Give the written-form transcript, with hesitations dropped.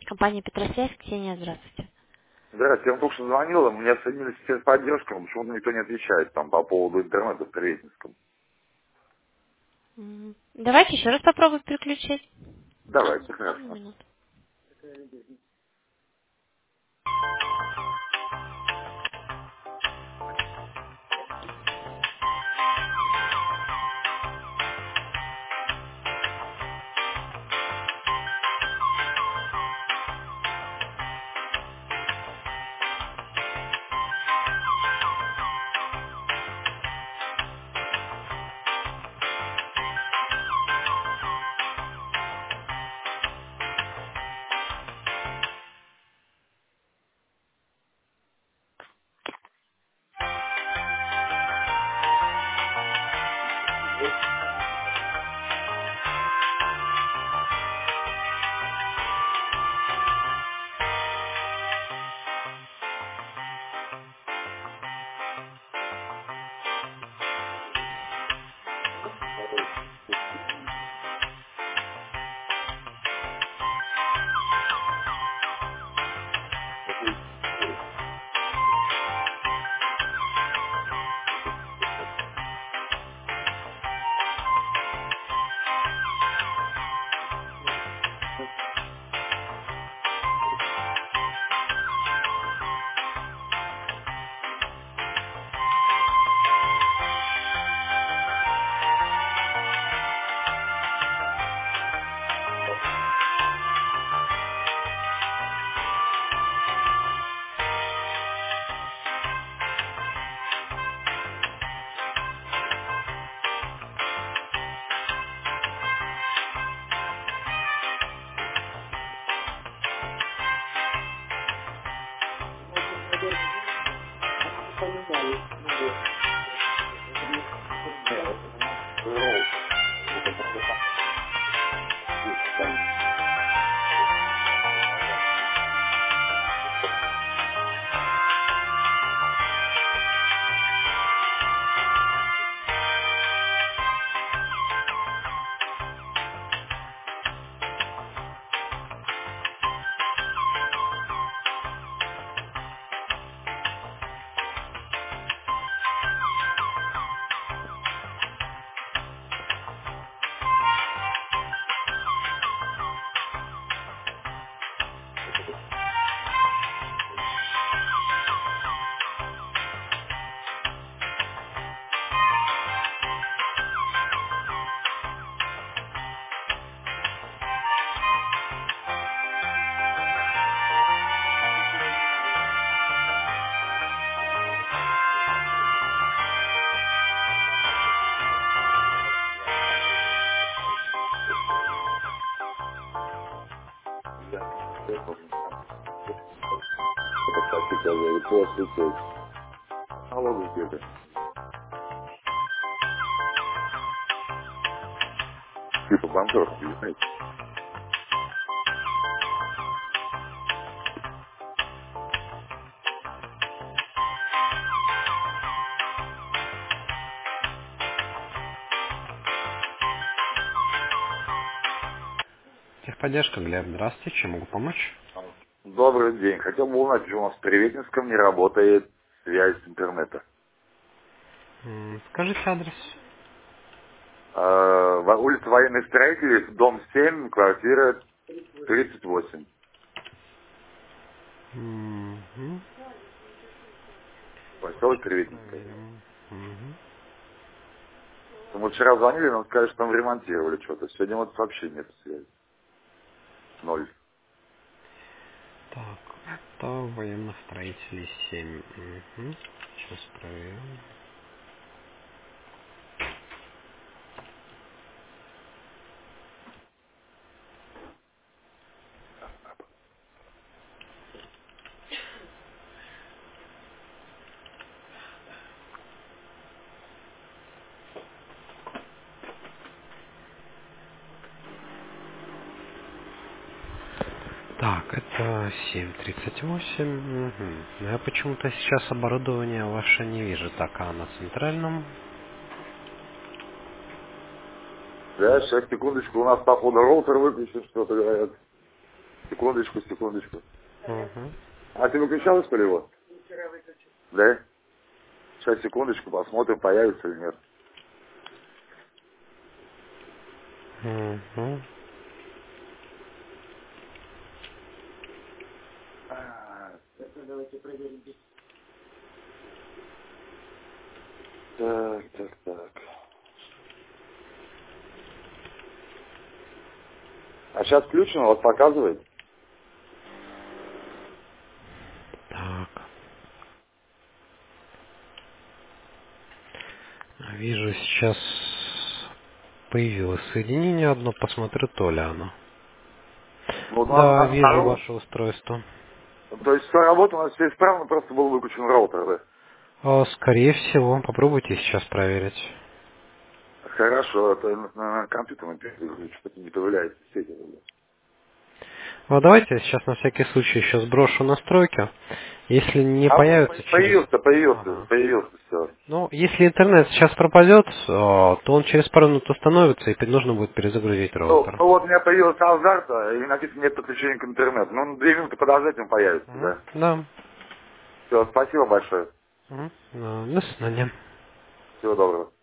Компания Петросвязь, Ксения, здравствуйте. Здравствуйте, я вам только что звонил, меня соединили с техподдержкой, но почему-то никто не отвечает там по поводу интернета в Приветинском. Давайте еще раз попробуем переключить. Давайте, Одну хорошо. минуту. Нет, это не надо, роутер. Это просто там есть там. Это, кстати, говорит, после тех налогов где-то. Типа банкротство, знаете. Техподдержка, Глеб, здравствуйте, чем могу помочь? Добрый день. Хотел бы узнать, почему у нас в Приветинском не работает связь с интернета. Скажите адрес. Улица Военных Строителей, дом 7, квартира 38. Мгм. Поселок Приветинская. Мгм. Мы вчера звонили, нам сказали, что там ремонтировали что-то. Сегодня вот вообще нет связи. Ноль. Так, это военных строителей 7. Мгм. Сейчас проверим. Так, это 7:38. Мгм. Но я почему-то сейчас оборудование ваше не вижу. Так, а на центральном? Да, сейчас, секундочку, у нас, походу, роутер выключен, что-то говорят. Секундочку, секундочку. Угу. А ты выключал, что ли, его? Да? Сейчас, секундочку, посмотрим, появится или нет. Угу. Так, так, так. А сейчас включено, вот показывает. Так. Вижу, сейчас появилось соединение одно, посмотрю, то ли оно. Ну, Да, вижу ваше устройство. то есть все работа у нас все исправно, просто был выключен роутер, да? Скорее всего, попробуйте сейчас проверить. Хорошо, это на компьютерном что-то не появляется в сети. Давайте я сейчас на всякий случай еще сброшу настройки. Если не А вот появится через... появился, Ага. появился, все. Ну, если интернет сейчас пропадет, то он через пару минут установится, и нужно будет перезагрузить Ну, роутер. вот у меня появился азарта, и написано нет подключения к интернету. Ну, 2 минуты подождать, он появится, Мгм. да. Да. Все, спасибо большое. Мгм. До свидания. Всего доброго.